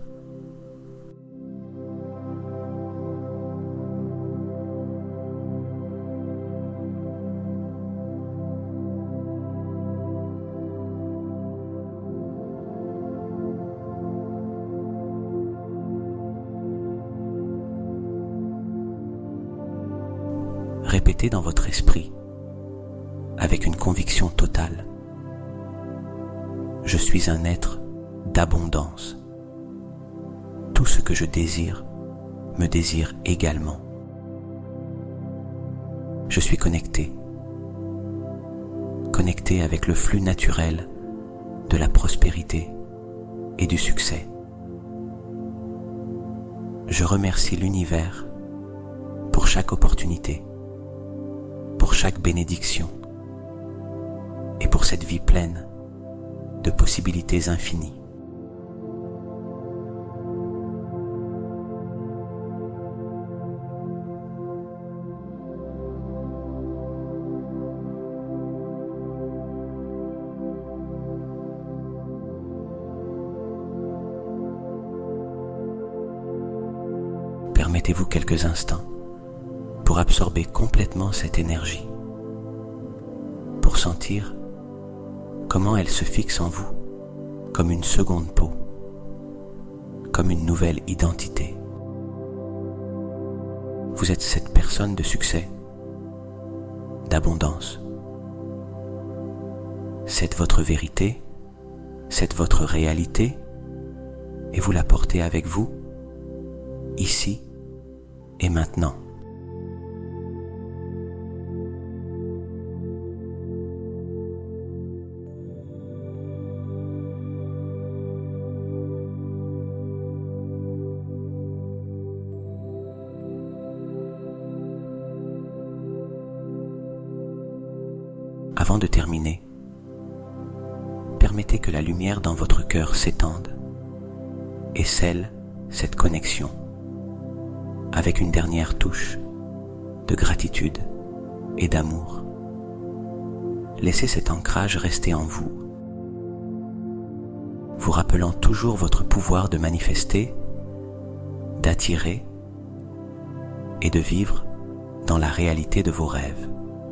[SPEAKER 1] Répétez dans votre esprit, avec une conviction totale: je suis un être d'abondance. Tout ce que je désire me désire également. Je suis connecté avec le flux naturel de la prospérité et du succès. Je remercie l'univers pour chaque opportunité, pour chaque bénédiction et pour cette vie pleine de possibilités infinies. Permettez-vous quelques instants pour absorber complètement cette énergie, pour sentir comment elle se fixe en vous comme une seconde peau, comme une nouvelle identité. Vous êtes cette personne de succès, d'abondance. C'est votre vérité, c'est votre réalité, et vous la portez avec vous, ici et maintenant. Avant de terminer, permettez que la lumière dans votre cœur s'étende et scelle cette connexion avec une dernière touche de gratitude et d'amour. Laissez cet ancrage rester en vous, vous rappelant toujours votre pouvoir de manifester, d'attirer et de vivre dans la réalité de vos rêves.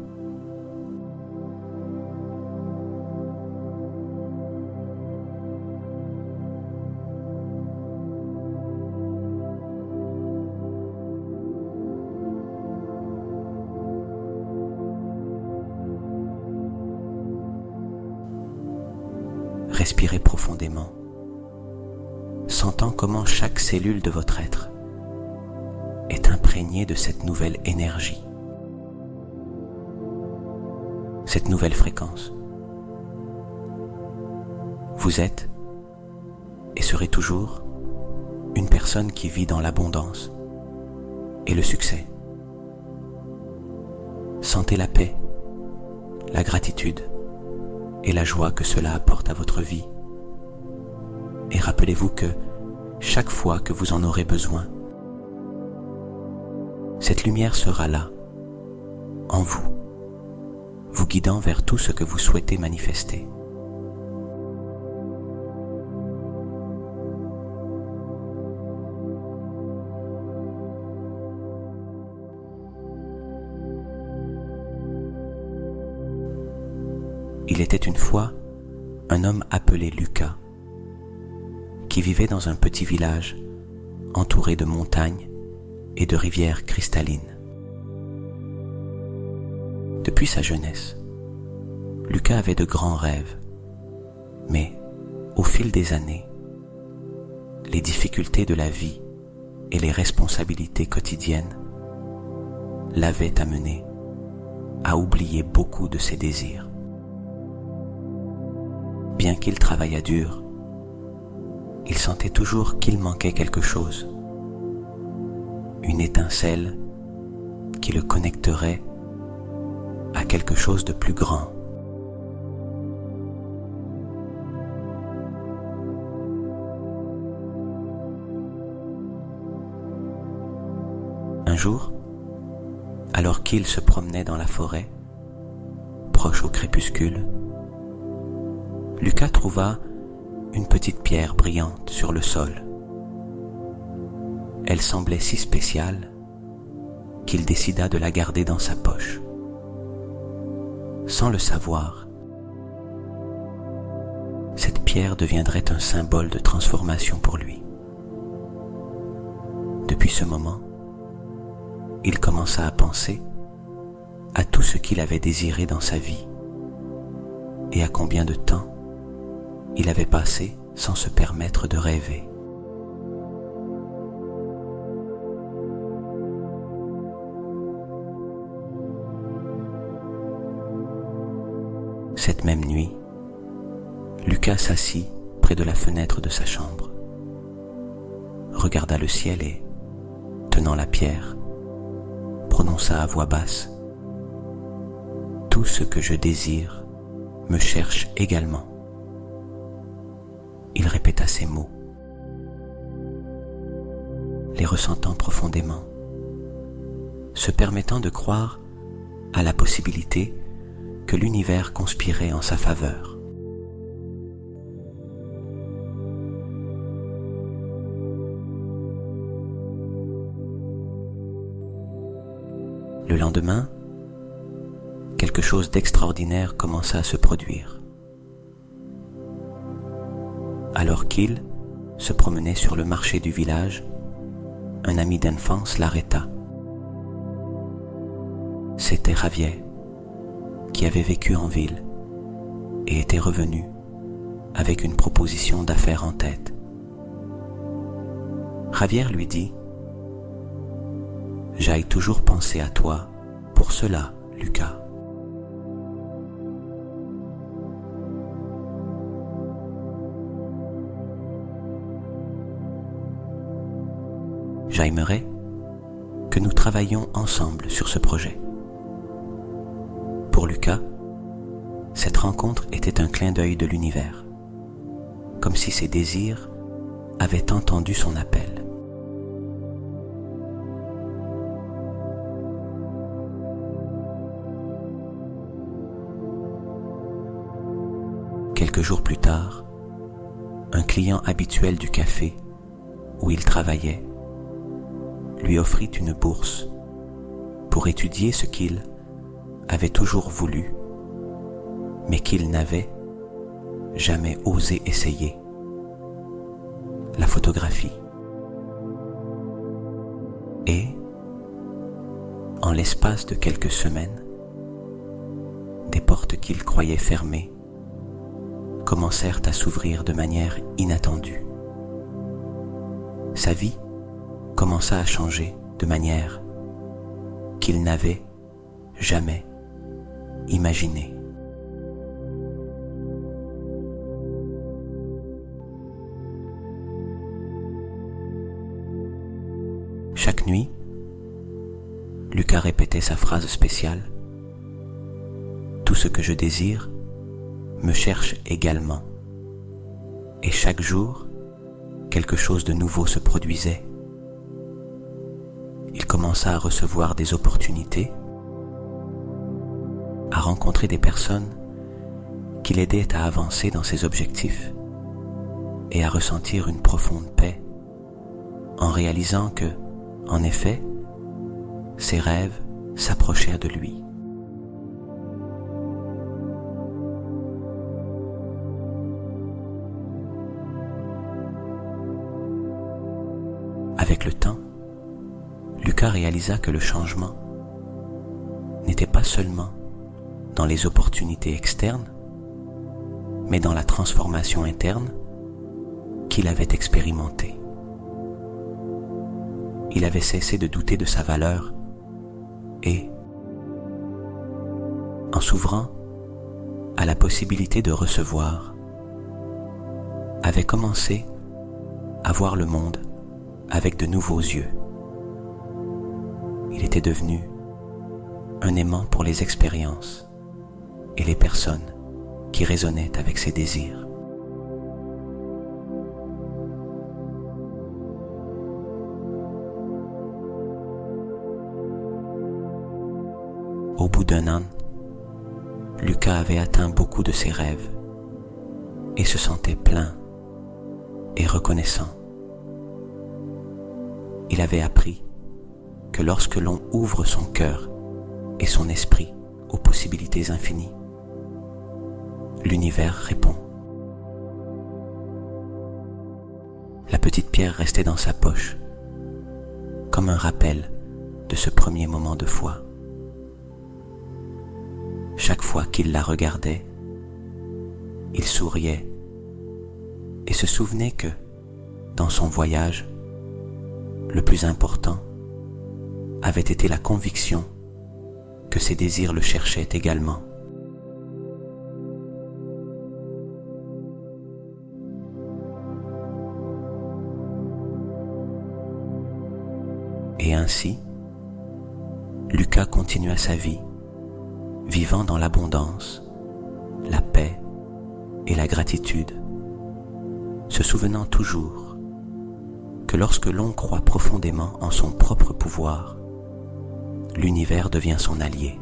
[SPEAKER 1] Respirez profondément, sentant comment chaque cellule de votre être est imprégnée de cette nouvelle énergie, cette nouvelle fréquence. Vous êtes et serez toujours une personne qui vit dans l'abondance et le succès. Sentez la paix, la gratitude et la joie que cela apporte à votre vie. Et rappelez-vous que chaque fois que vous en aurez besoin, cette lumière sera là, en vous, vous guidant vers tout ce que vous souhaitez manifester. Il était une fois un homme appelé Lucas qui vivait dans un petit village entouré de montagnes et de rivières cristallines. Depuis sa jeunesse, Lucas avait de grands rêves, mais au fil des années, les difficultés de la vie et les responsabilités quotidiennes l'avaient amené à oublier beaucoup de ses désirs. Bien qu'il travaillât dur, il sentait toujours qu'il manquait quelque chose, une étincelle qui le connecterait à quelque chose de plus grand. Un jour, alors qu'il se promenait dans la forêt, proche au crépuscule, Lucas trouva une petite pierre brillante sur le sol. Elle semblait si spéciale qu'il décida de la garder dans sa poche. Sans le savoir, cette pierre deviendrait un symbole de transformation pour lui. Depuis ce moment, il commença à penser à tout ce qu'il avait désiré dans sa vie et à combien de temps il avait passé sans se permettre de rêver. Cette même nuit, Lucas s'assit près de la fenêtre de sa chambre, regarda le ciel et, tenant la pierre, prononça à voix basse : « Tout ce que je désire me cherche également. » Il répéta ces mots, les ressentant profondément, se permettant de croire à la possibilité que l'univers conspirait en sa faveur. Le lendemain, quelque chose d'extraordinaire commença à se produire. Alors qu'il se promenait sur le marché du village, un ami d'enfance l'arrêta. C'était Javier, qui avait vécu en ville et était revenu avec une proposition d'affaires en tête. Javier lui dit : « J'aille toujours penser à toi pour cela, Lucas. » J'aimerais que nous travaillions ensemble sur ce projet. Pour Lucas, cette rencontre était un clin d'œil de l'univers, comme si ses désirs avaient entendu son appel. Quelques jours plus tard, un client habituel du café où il travaillait lui offrit une bourse pour étudier ce qu'il avait toujours voulu, mais qu'il n'avait jamais osé essayer: la photographie. Et, en l'espace de quelques semaines, des portes qu'il croyait fermées commencèrent à s'ouvrir de manière inattendue. Sa vie commença à changer de manière qu'il n'avait jamais imaginée. Chaque nuit, Lucas répétait sa phrase spéciale: « Tout ce que je désire me cherche également. » Et chaque jour, quelque chose de nouveau se produisait. Il commença à recevoir des opportunités, à rencontrer des personnes qui l'aidaient à avancer dans ses objectifs et à ressentir une profonde paix en réalisant que, en effet, ses rêves s'approchèrent de lui. Avec le temps, Lucas réalisa que le changement n'était pas seulement dans les opportunités externes, mais dans la transformation interne qu'il avait expérimentée. Il avait cessé de douter de sa valeur et, en s'ouvrant à la possibilité de recevoir, avait commencé à voir le monde avec de nouveaux yeux. Il était devenu un aimant pour les expériences et les personnes qui résonnaient avec ses désirs. Au bout d'un an, Lucas avait atteint beaucoup de ses rêves et se sentait plein et reconnaissant. Il avait appris que lorsque l'on ouvre son cœur et son esprit aux possibilités infinies, l'univers répond. La petite pierre restait dans sa poche, comme un rappel de ce premier moment de foi. Chaque fois qu'il la regardait, il souriait et se souvenait que, dans son voyage, le plus important avait été la conviction que ses désirs le cherchaient également. Et ainsi, Lucas continua sa vie, vivant dans l'abondance, la paix et la gratitude, se souvenant toujours que lorsque l'on croit profondément en son propre pouvoir, l'univers devient son allié.